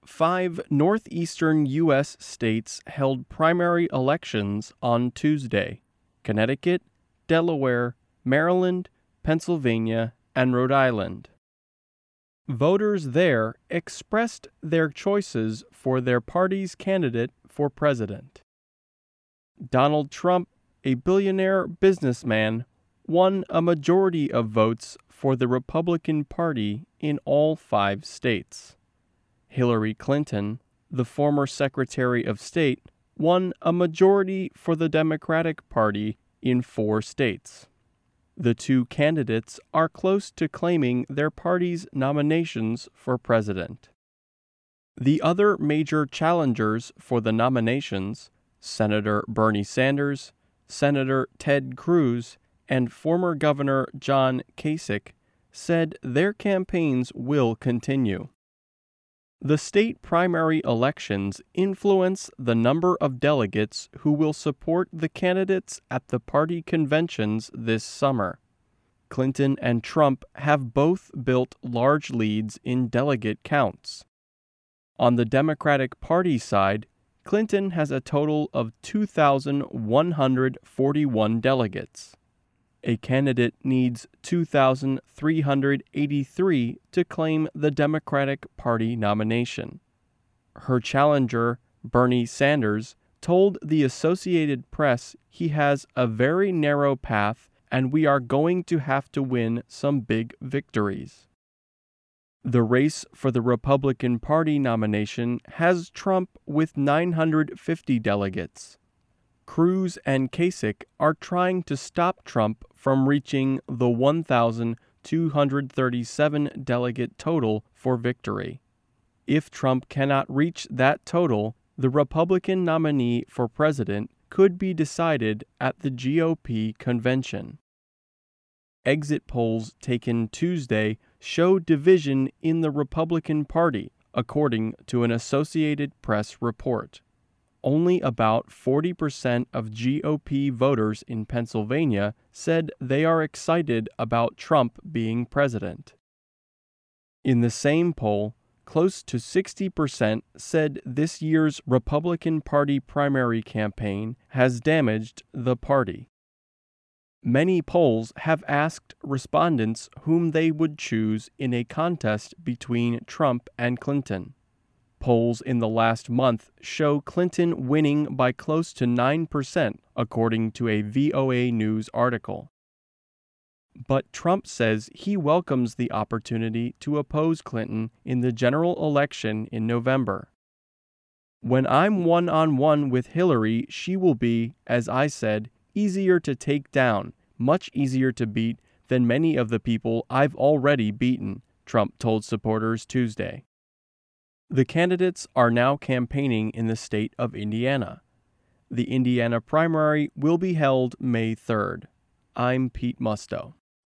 5 northeastern U.S. states held primary elections on Tuesday: Connecticut, Delaware, Maryland, Pennsylvania, and Rhode Island. Voters there expressed their choices for their party's candidate for president. Donald Trump, a billionaire businessman, won a majority of votes for the Republican Party in all 5 states. Hillary Clinton, the former Secretary of State, won a majority for the Democratic Party in 4 states. The two candidates are close to claiming their party's nominations for president. The other major challengers for the nominations, Senator Bernie Sanders, Senator Ted Cruz, and former Governor John Kasich, said their campaigns will continue. The state primary elections influence the number of delegates who will support the candidates at the party conventions this summer. Clinton and Trump have both built large leads in delegate counts. On the Democratic Party side, Clinton has a total of 2,141 delegates. A candidate needs 2,383 to claim the Democratic Party nomination. Her challenger, Bernie Sanders, told the Associated Press he has a very narrow path and we are going to have to win some big victories. The race for the Republican Party nomination has Trump with 950 delegates. Cruz and Kasich are trying to stop Trump from reaching the 1,237 delegate total for victory. If Trump cannot reach that total, the Republican nominee for president could be decided at the GOP convention. Exit polls taken Tuesday show division in the Republican Party, according to an Associated Press report. Only about 40% of GOP voters in Pennsylvania said they are excited about Trump being president. In the same poll, close to 60% said this year's Republican Party primary campaign has damaged the party. Many polls have asked respondents whom they would choose in a contest between Trump and Clinton. Polls in the last month show Clinton winning by close to 9%, according to a VOA News article. But Trump says he welcomes the opportunity to oppose Clinton in the general election in November. When I'm one-on-one with Hillary, she will be, as I said, easier to take down, much easier to beat than many of the people I've already beaten, Trump told supporters Tuesday. The candidates are now campaigning in the state of Indiana. The Indiana primary will be held May 3rd. I'm Pete Musto.